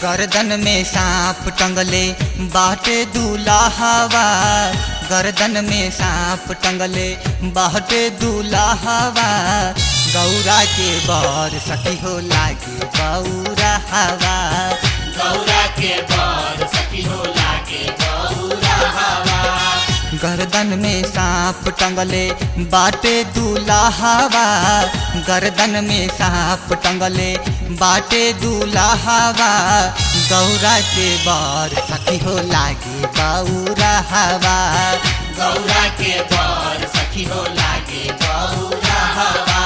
गर्दन में सांप टंगले बाटे दूल्हावा, गर्दन में सांप टंगले बाटे दूल्हावा, गौरा के बर सखी हो लागे बौरा हवा, गौरा के बर सखी हो लागे बौरा हवा। गर्दन में सांप टंगले बाटे दूल्हावा, गर्दन में सांप टंगले बाटे दूल्हावा, गौरा के बर सखी हो लागे बौरा हवा, गौरा के बर सखी हो लागे बौरा हवा।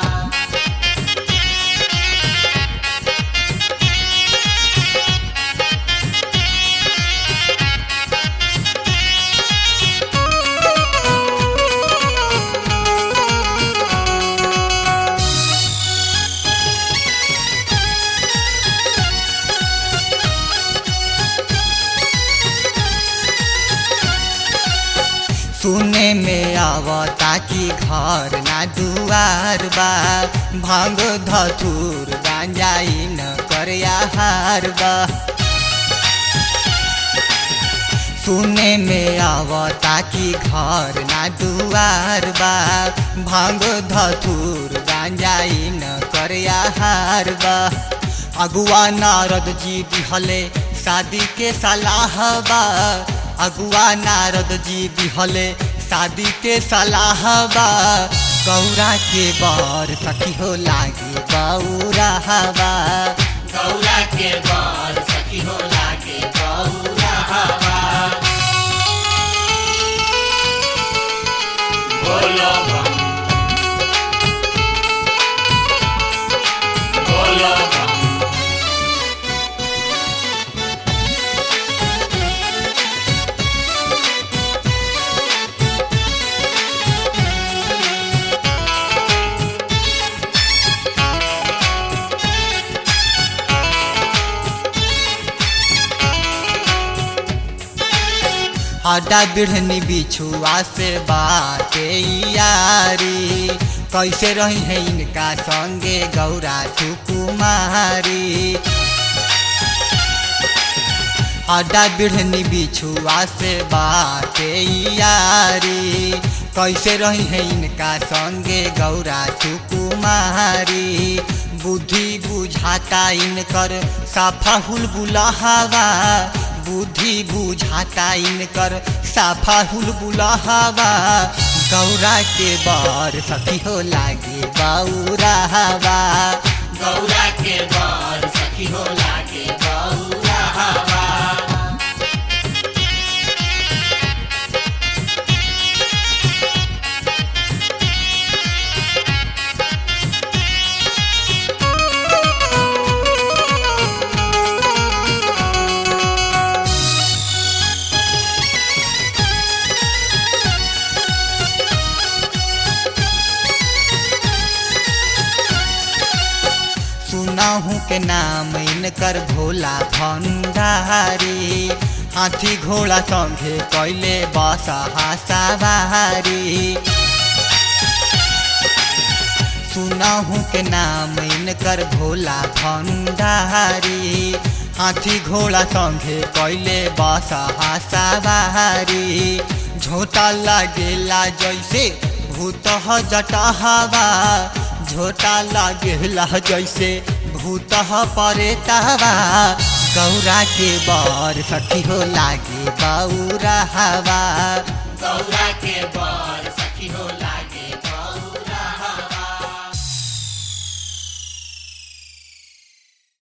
सुने में आवता कि घर ना दुआर बा, भांग धतूर गांजाई न कर आहार बा। सुने में आवता कि घर ना दुआर बा, भांग धतूर गांजाई न कर आहार बा। अगुआ नारद जी दिहले शादी के सलाह बा, अगुआ नारद जी दिहले शादी के सलाह बा, गौरा के बर सखी हो लागे बौरा हवा, गौरा के बर सखी हो लागे बौरा हवा। बोलो बम, बोलो बम। हड्डा बिढ़नी बिछुआ से बाटे यारी, कैसे रही है इनका संगे गौरा सुकुमारी। हड्डा बिढ़नी बिछुआ से बाटे यारी, कैसे रही है इनका संगे गौरा सुकुमारी। बुद्धि बुझाता इनकर साफा हुलबुलहवा, बुद्धि बुझाता इनकर साफा हुलबुलहवा, गौरा के बर सखी हो लागे बौरा हवा, गौरा के बर सखी हो लागे बौरा हवा। सुनाहू के नाम इनकर भोला भंडारी, हाथी घोड़ा संगे कैले बसहा सवारी। सुनाहू के नाम इनकर भोला भंडारी, हाथी घोड़ा संगे कैले बसहा सवारी। झोटा लागेला जैसे भूत जटहवा, झोटा लागेला जैसे भूत परेतवा, गौरा के बर सखी हो लागे बौरा हवा, गौरा के बर सखी हो